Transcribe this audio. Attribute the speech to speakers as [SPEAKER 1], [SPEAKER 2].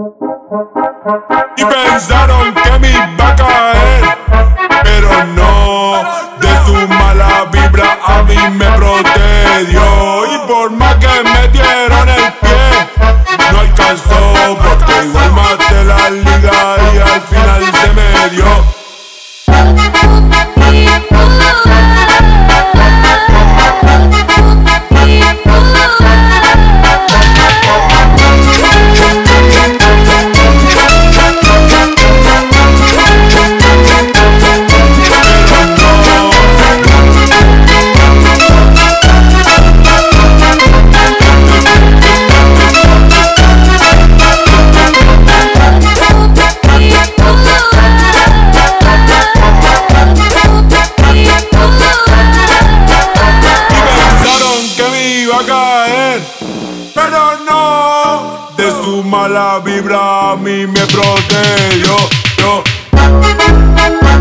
[SPEAKER 1] Y pensaron que me iba a caer, pero no, de su mala vibra a mí me protegió. Y por más que me dieron el pie, no alcanzó, porque igual maté la liga y al final se me dio. Pero no, de su mala vibra a mí me protegió.